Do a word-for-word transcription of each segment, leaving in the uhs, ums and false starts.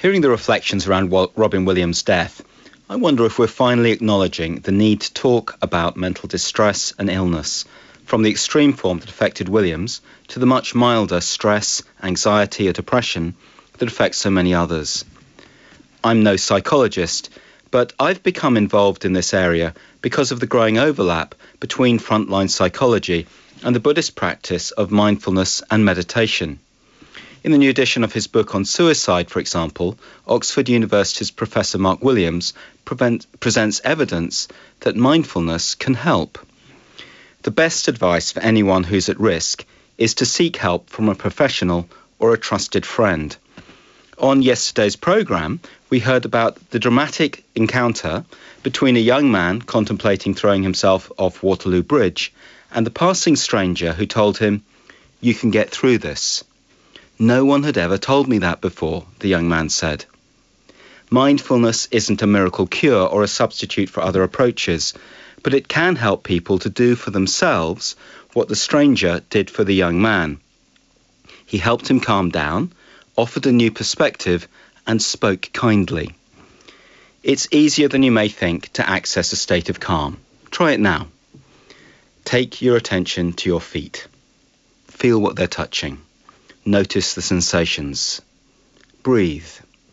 Hearing the reflections around Robin Williams' death, I wonder if we're finally acknowledging the need to talk about mental distress and illness, from the extreme form that affected Williams to the much milder stress, anxiety or depression that affects so many others. I'm no psychologist, but I've become involved in this area because of the growing overlap between frontline psychology and the Buddhist practice of mindfulness and meditation. In the new edition of his book on suicide, for example, Oxford University's Professor Mark Williams prevent, presents evidence that mindfulness can help. The best advice for anyone who's at risk is to seek help from a professional or a trusted friend. On yesterday's programme, we heard about the dramatic encounter between a young man contemplating throwing himself off Waterloo Bridge and the passing stranger who told him, "You can get through this." "No one had ever told me that before," the young man said. Mindfulness isn't a miracle cure or a substitute for other approaches, but it can help people to do for themselves what the stranger did for the young man. He helped him calm down, offered a new perspective, and spoke kindly. It's easier than you may think to access a state of calm. Try it now. Take your attention to your feet. Feel what they're touching. Notice the sensations. Breathe.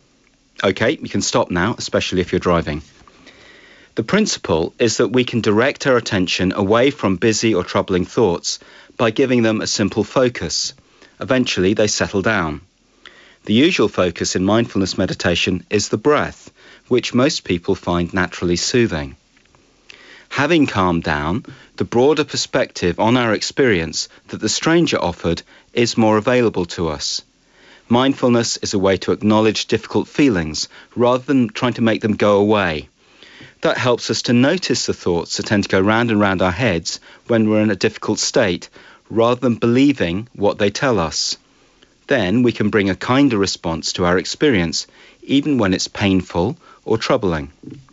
Okay, you can stop now, especially if you're driving. The principle is that we can direct our attention away from busy or troubling thoughts by giving them a simple focus. Eventually, they settle down. The usual focus in mindfulness meditation is the breath, which most people find naturally soothing. Having calmed down, the broader perspective on our experience that the stranger offered is more available to us. Mindfulness is a way to acknowledge difficult feelings rather than trying to make them go away. That helps us to notice the thoughts that tend to go round and round our heads when we're in a difficult state, rather than believing what they tell us. Then we can bring a kinder response to our experience, even when it's painful or troubling.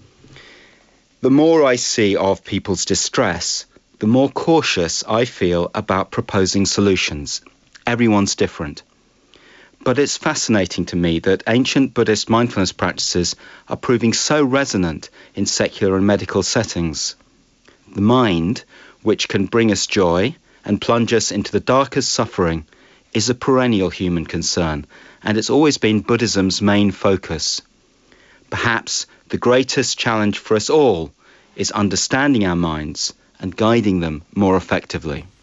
The more I see of people's distress, the more cautious I feel about proposing solutions. Everyone's different. But it's fascinating to me that ancient Buddhist mindfulness practices are proving so resonant in secular and medical settings. The mind, which can bring us joy and plunge us into the darkest suffering, is a perennial human concern, and it's always been Buddhism's main focus. Perhaps the greatest challenge for us all is understanding our minds and guiding them more effectively.